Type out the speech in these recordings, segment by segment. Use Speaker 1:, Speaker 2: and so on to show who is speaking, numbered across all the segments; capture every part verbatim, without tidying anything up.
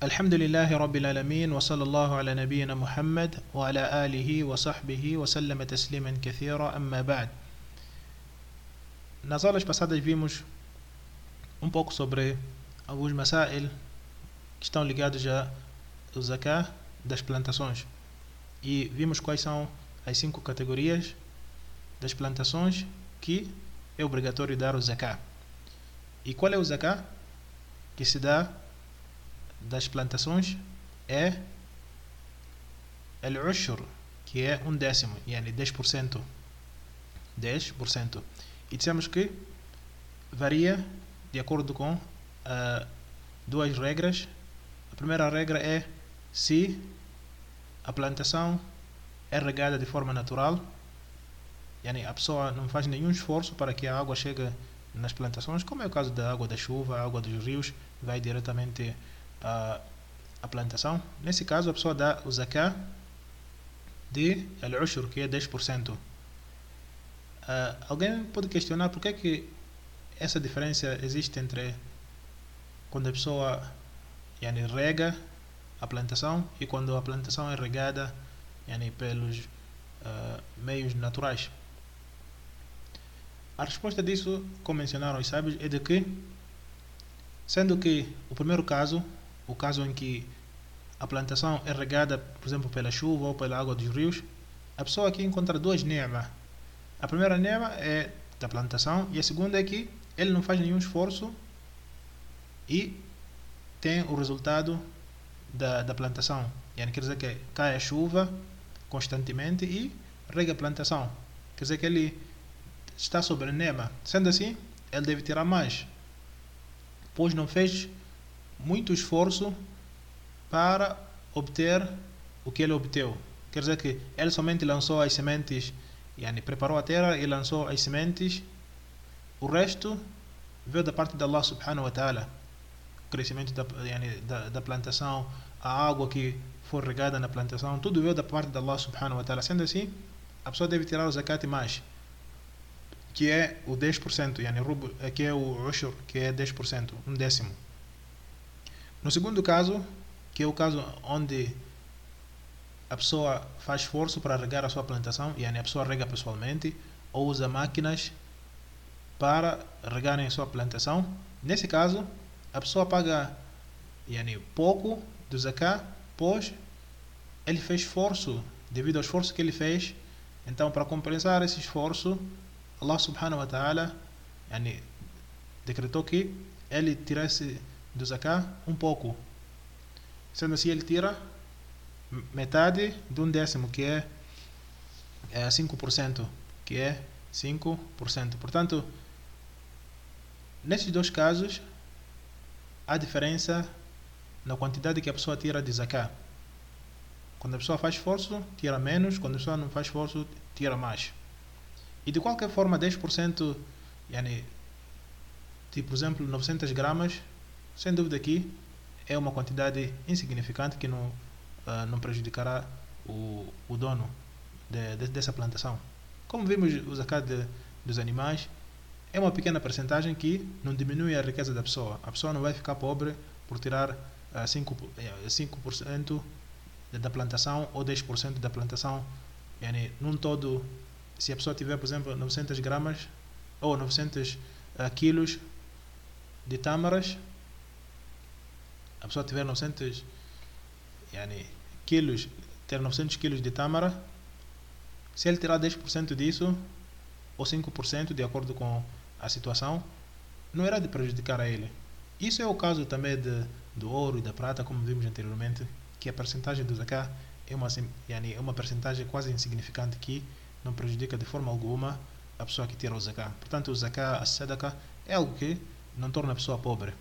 Speaker 1: الحمد لله رب العالمين وصلى الله على نبينا محمد وعلى آله وصحبه وسلم تسليما كثيرا أما بعد. Nas aulas passadas vimos um pouco sobre alguns masail que estão ligados ao zakah das plantações e vimos quais são as cinco categorias das plantações que é obrigatório dar o zakah. E qual é o zakah que se dá das plantações? É al-ushr, que é um décimo, yani dez por cento. dez por cento. E dissemos que varia de acordo com uh, duas regras. A primeira regra é se a plantação é regada de forma natural, yani a pessoa não faz nenhum esforço para que a água chegue nas plantações, como é o caso da água da chuva, a água dos rios, vai diretamente a, a plantação. Nesse caso, a pessoa dá o zakah de al-ushr, que é dez por cento. Uh, alguém pode questionar por que é que essa diferença existe entre quando a pessoa yani, rega a plantação e quando a plantação é regada yani, pelos uh, meios naturais. A resposta disso, como mencionaram os sábios, é de que, sendo que o primeiro caso, o caso em que a plantação é regada, por exemplo, pela chuva ou pela água dos rios, a pessoa aqui encontra duas ni'ma. A primeira ni'ma é da plantação e a segunda é que ele não faz nenhum esforço e tem o resultado da, da plantação. Yani, quer dizer que cai a chuva constantemente e rega a plantação. Quer dizer que ele está sobre a ni'ma. Sendo assim, ele deve tirar mais, pois não fez muito esforço para obter o que ele obteve. Quer dizer que ele somente lançou as sementes, yani, preparou a terra e lançou as sementes. O resto veio da parte de Allah subhanahu wa ta'ala. O crescimento da, yani, da, da plantação, a água que foi regada na plantação, tudo veio da parte de Allah subhanahu wa ta'ala. Sendo assim, a pessoa deve tirar o zakat mais, que é o dez por cento, yani, que é o ushr, que é dez por cento, um décimo. No segundo caso, que é o caso onde a pessoa faz esforço para regar a sua plantação, yani a pessoa rega pessoalmente ou usa máquinas para regarem a sua plantação. Nesse caso, a pessoa paga yani, pouco do zakah, pois ele fez esforço, devido ao esforço que ele fez. Então, para compensar esse esforço, Allah subhanahu wa ta'ala yani, decretou que ele tirasse do zakah um pouco. Sendo assim, ele tira metade de um décimo, que é, é cinco por cento, que é cinco por cento. Portanto, nesses dois casos, há diferença na quantidade que a pessoa tira de zakah. Quando a pessoa faz esforço, tira menos. Quando a pessoa não faz esforço, tira mais. E de qualquer forma, dez por cento, yani, tipo, por exemplo, novecentos gramas, sem dúvida aqui é uma quantidade insignificante que não, uh, não prejudicará o, o dono de, de, dessa plantação. Como vimos, o zakat de, dos animais é uma pequena percentagem que não diminui a riqueza da pessoa. A pessoa não vai ficar pobre por tirar uh, cinco por cento da plantação ou dez por cento da plantação. Yani, num todo, se a pessoa tiver, por exemplo, novecentos gramas ou novecentos uh, quilos de tâmaras, a pessoa tiver novecentos yani, quilos, ter novecentos quilos de tâmara, se ele tirar dez por cento disso, ou cinco por cento, de acordo com a situação, não irá de prejudicar a ele. Isso é o caso também de, do ouro e da prata, como vimos anteriormente, que a percentagem do zakah é uma, yani, é uma percentagem quase insignificante que não prejudica de forma alguma a pessoa que tira o zakah. Portanto, o zakah, a sadaqa, é algo que não torna a pessoa pobre.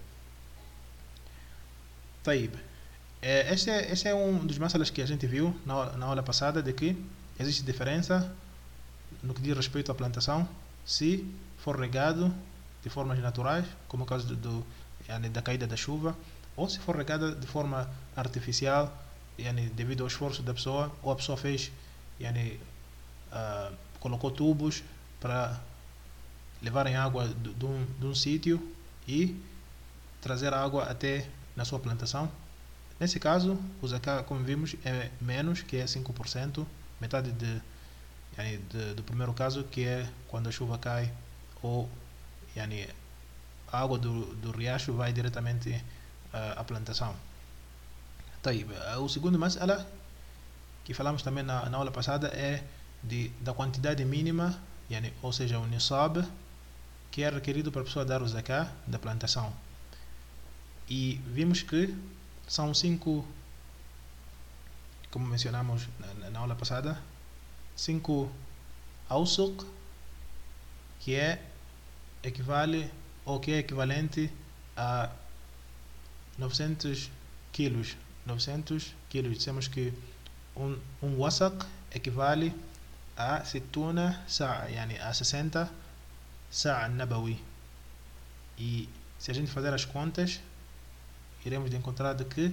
Speaker 1: Taib. Este é, este é um dos masalas que a gente viu na, na aula passada, de que existe diferença no que diz respeito à plantação, se for regado de formas naturais, como o caso do, do, yani, da caída da chuva, ou se for regada de forma artificial, yani, devido ao esforço da pessoa, ou a pessoa fez, yani, uh, colocou tubos para levarem água de, de um, de um sítio e trazer a água até na sua plantação. Nesse caso, o zakat, como vimos, é menos, que é cinco por cento, metade de, yani, de, do primeiro caso, que é quando a chuva cai ou yani, a água do, do riacho vai diretamente uh, à plantação. طيب, o segundo mas'ala que falamos também na, na aula passada é de, da quantidade mínima, yani, ou seja, o nisab, que é requerido para a pessoa dar o zakat da plantação. E vimos que são cinco, como mencionamos na, na aula passada, cinco awsuq, que é equivale ou que é equivalente a novecentos quilos. novecentos quilos. Dissemos que um, um wasaq equivale a situna sa'a, yani a sessenta sa'a nabawi. E se a gente fazer as contas, iremos de encontrar de que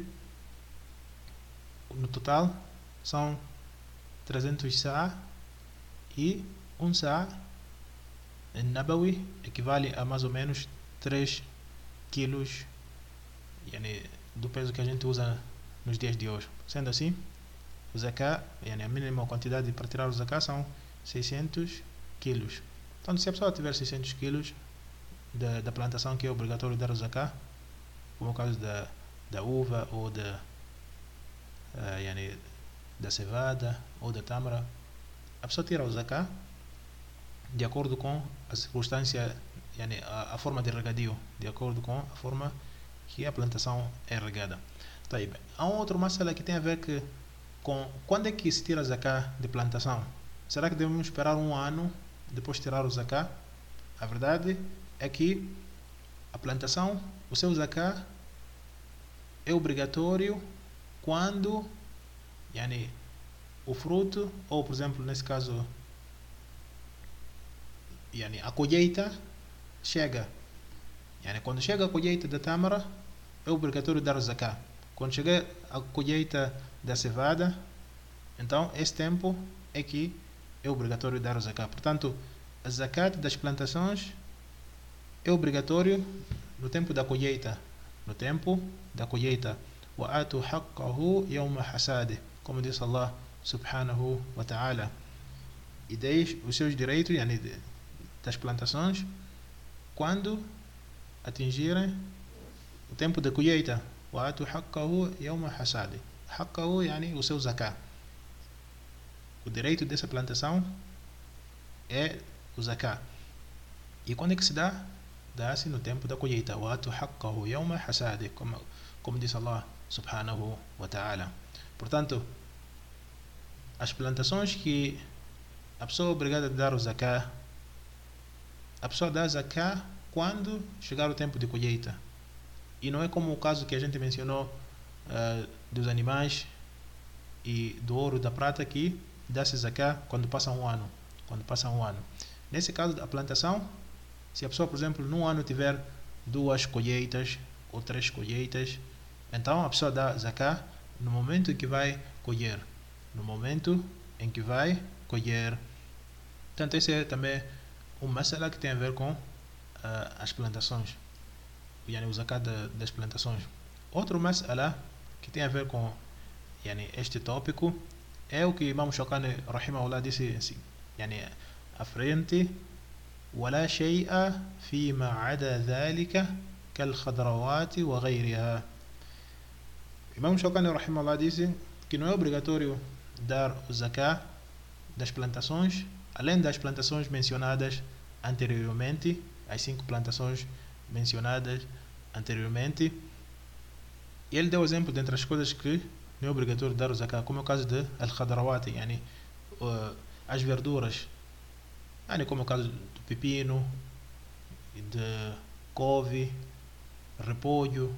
Speaker 1: no total são trezentos sa'a e um sa'a nabawi equivale a mais ou menos três quilos, yani, do peso que a gente usa nos dias de hoje. Sendo assim, o zakat, yani, a mínima quantidade para tirar o zakat são seiscentos quilos. Então, se a pessoa tiver seiscentos quilos da, da plantação que é obrigatório dar o zakat, como o caso da, da uva ou da, uh, yani, da cevada ou da tâmara, a pessoa tira o zakat de acordo com a circunstância, yani, a, a forma de regadio, de acordo com a forma que a plantação é regada. Tá aí, bem. Há um outro masala que tem a ver que, com quando é que se tira zakat de plantação. Será que devemos esperar um ano depois de tirar o zakat? A verdade é que a plantação, o seu zakat é obrigatório quando, yani, o fruto, ou por exemplo, nesse caso, yani, a colheita chega. Yani, quando chega a colheita da tâmara, é obrigatório dar o zakat. Quando chegar a colheita da cevada, então esse tempo é que é obrigatório dar o zakat. Portanto, a zakat das plantações é obrigatório no tempo da colheita. No tempo da colheita. وَآتُوا حَقَّهُ يَوْمَ حَسَادِهِ, como diz Allah subhanahu wa ta'ala. E deixe os seus direitos, yani, das plantações quando atingirem o tempo da colheita. وَآتُوا حَقَّهُ يَوْمَ حَسَادِهِ. حَقَّهُ, yani, o seu zakat. O direito dessa plantação é o zakat. E quando é que se dá? Dá-se no tempo da colheita. وَآتُوا حَقَّهُ يَوْمَ حَسَادِهِ, como, como diz Allah subhanahu wa ta'ala. Portanto, as plantações que a pessoa é obrigada a dar o zakat, a pessoa dá zakat quando chegar o tempo de colheita. E não é como o caso que a gente mencionou uh, dos animais e do ouro e da prata, que dá-se zakat quando passa um ano. Quando passa um ano. Nesse caso da plantação, se a pessoa, por exemplo, num ano tiver duas colheitas ou três colheitas, então a pessoa dá zakat no momento em que vai colher. No momento em que vai colher. Portanto, esse é também um masala que tem a ver com uh, as plantações, yani, o zakat das plantações. Outro masala que tem a ver com, yani, este tópico é o que Imam Shawkani rahimahullah disse assim, yani, à frente: ولا شيء فيما عدا ذلك كالخضروات وغيرها. Imam Shawkani rahimahullah disse que não é obrigatório dar o zakat das plantações, além das plantações mencionadas anteriormente, as cinco plantações mencionadas anteriormente. E ele deu exemplo de entre as coisas que não é obrigatório dar o zakat, como é o caso de al-khadrawat, yani, uh, as verduras, yani, como é o caso do pepino, de couve, repolho,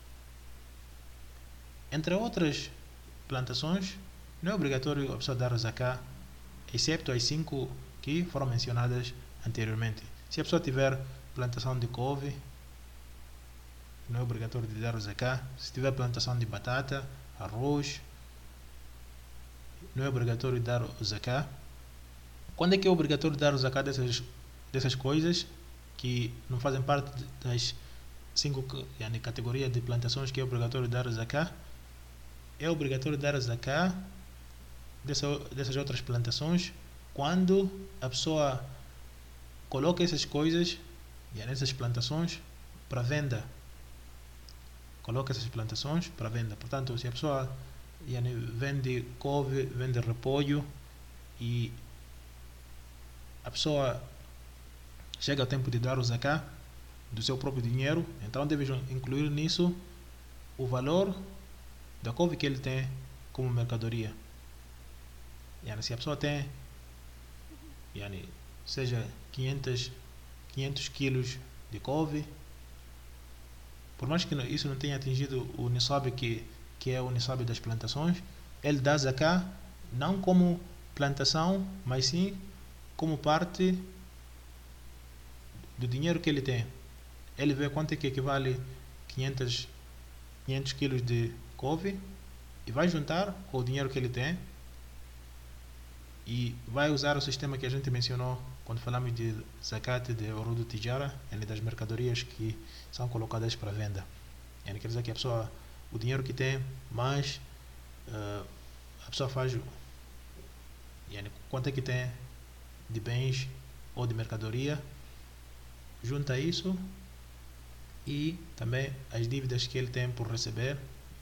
Speaker 1: entre outras plantações. Não é obrigatório a pessoa dar o zakat, excepto as cinco que foram mencionadas anteriormente. Se a pessoa tiver plantação de couve, não é obrigatório de dar o zakat. Se tiver plantação de batata, arroz, não é obrigatório dar o zakat. Quando é que é obrigatório dar o zakat dessas, dessas coisas que não fazem parte das cinco, yani, categorias de plantações que é obrigatório dar o zakat? é obrigatório dar a zakat dessa, dessas outras plantações quando a pessoa coloca essas coisas e essas plantações para venda. Coloca essas plantações para venda. Portanto, se a pessoa yani, vende couve, vende repolho e a pessoa chega ao tempo de dar o zakat do seu próprio dinheiro, então deve incluir nisso o valor da couve que ele tem como mercadoria. Yani, se a pessoa tem yani, seja quinhentos quilos de couve, por mais que isso não tenha atingido o nisab que, que é o nisab das plantações, ele dá zakat não como plantação, mas sim como parte do dinheiro que ele tem. Ele vê quanto é que equivale quinhentos quilos de couve e vai juntar com o dinheiro que ele tem e vai usar o sistema que a gente mencionou quando falamos de zakat de urud tijara, das mercadorias que são colocadas para venda. Quer dizer que a pessoa, o dinheiro que tem, mais uh, a pessoa faz quanto é que tem de bens ou de mercadoria, junta isso e também as dívidas que ele tem por receber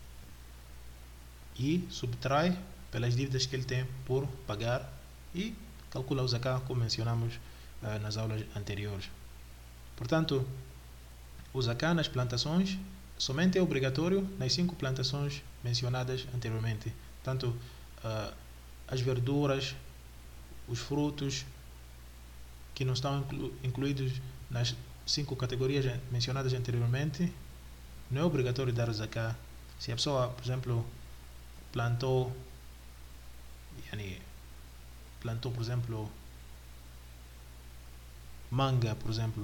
Speaker 1: e subtrai pelas dívidas que ele tem por pagar e calcula o zakat como mencionamos uh, nas aulas anteriores. Portanto, o zakat nas plantações somente é obrigatório nas cinco plantações mencionadas anteriormente. Tanto uh, as verduras, os frutos que não estão inclu incluídos nas cinco categorias mencionadas anteriormente, não é obrigatório dar o zakat. Se a pessoa, por exemplo, plantou yani, plantou, por exemplo, manga, por exemplo,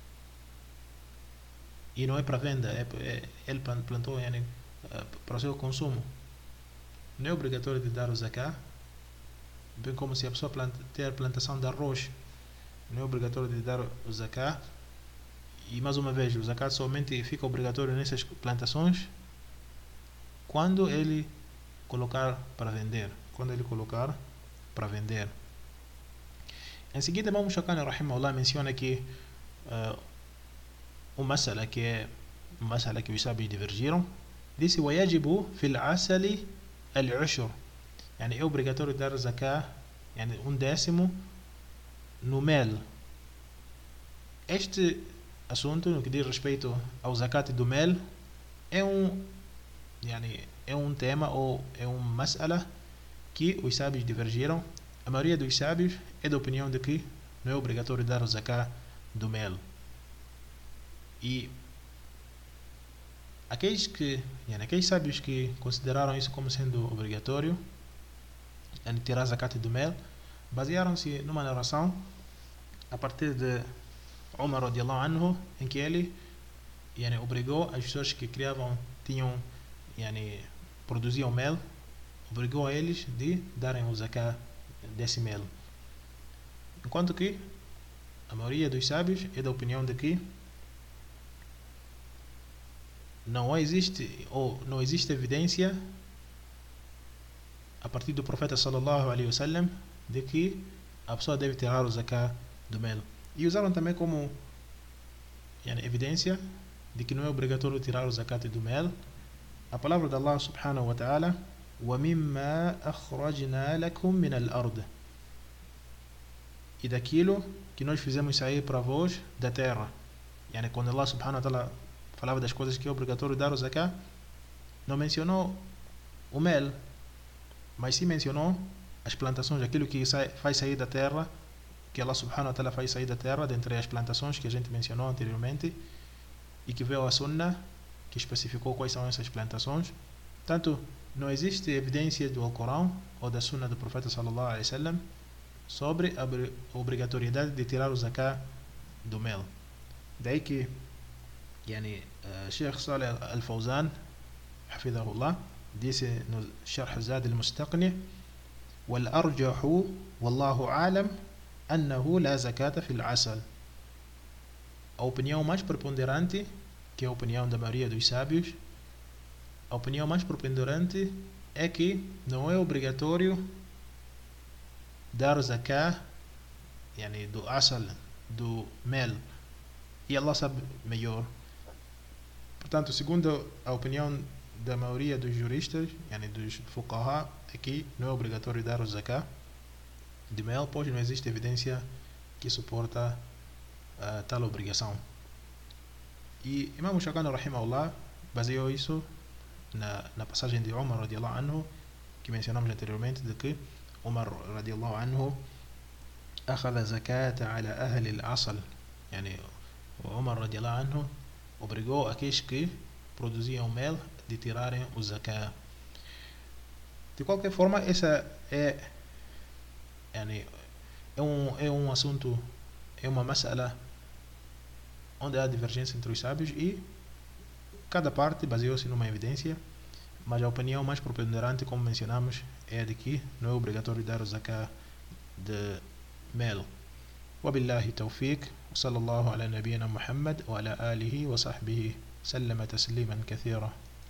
Speaker 1: e não é para venda, é, é, ele plantou yani, para o seu consumo, não é obrigatório de dar o zakat. Bem como se a pessoa planta, ter plantação de arroz, não é obrigatório de dar o zakat. E mais uma vez, o zakat somente fica obrigatório nessas plantações quando ele colocar para vender. Quando ele colocar para vender. Em seguida, Imam Shawkani rahimahullah menciona que uh, uma masala que é uma masala que os sábios divergiram. Disse: "Wayajibu fil asali al-ushr", yani é obrigatório dar zakat, yani um décimo no mel. Este assunto, no que diz respeito ao zakat do mel, é um yani, é um tema ou é uma masala que os sábios divergiram. A maioria dos sábios é da opinião de que não é obrigatório dar o zakat do mel. E aqueles que, yani, aqueles sábios que consideraram isso como sendo obrigatório, yani, tirar zakat do mel, basearam-se numa narração a partir de Umar radiallahu anhu, em que ele yani, obrigou as pessoas que criavam, tinham, yani, produziam mel, obrigou a eles de darem o zakat desse mel. Enquanto que a maioria dos sábios é da opinião de que não existe ou não existe evidência a partir do profeta sallallahu alaihi wasallam de que a pessoa deve tirar o zakat do mel. E usaram também como yani, evidência de que não é obrigatório tirar o zakat do mel a palavra de Allah subhanahu wa ta'ala: وَمِمَّا أَخْرَجْنَا لَكُم مِّنَ الْأَرْضِ, e daquilo que nós fizemos sair para vós da terra. Yani, quando Allah subhanahu wa ta'ala falava das coisas que é obrigatório dar o zakat, não mencionou o mel, mas sim mencionou as plantações, aquilo que sai, faz sair da terra, que Allah subhanahu wa ta'ala faz sair da terra, dentre as plantações que a gente mencionou anteriormente, e que veio a Sunnah, que especificou quais são essas plantações. Tanto não existe evidência do Alcorão ou da Sunnah do Profeta sallallahu alaihi wasallam sobre a obrigatoriedade de tirar o zakat do mel. Daí que يعني Sheikh Saleh Al-Fawzan حفظه الله disse no شرح زاد المستقنع: والأرجح والله أعلم أنه لا زكاة في العسل. A opinião mais preponderante, que é a opinião da maioria dos sábios, a opinião mais preponderante é que não é obrigatório dar zakat, yani do asal, do mel, e Allah sabe melhor. Portanto, segundo a opinião da maioria dos juristas, yani dos fuqaha, é que não é obrigatório dar o zakat de mel, pois não existe evidência que suporta uh, tal obrigação. E Imam Shawkani rahimahullah baseou isso na, na passagem de Umar radiallahu anhu, que mencionamos anteriormente, de que Umar radiallahu anhu أخذ زكاة على أهل الأصل, يعني Umar radiallahu anhu obrigou aqueles que produziam mel de tirarem o zakat. De qualquer forma, essa é, yani, é, um, é um assunto, é uma mas'ala onde há divergência entre os sábios e cada parte baseou-se numa evidência, mas a opinião mais preponderante, como mencionamos, é a de que não é obrigatório dar o zakat de mel. وبالله توفيق وصلى الله على نبينا محمد وعلى آله وصحبه سلم تسليما كثيرا.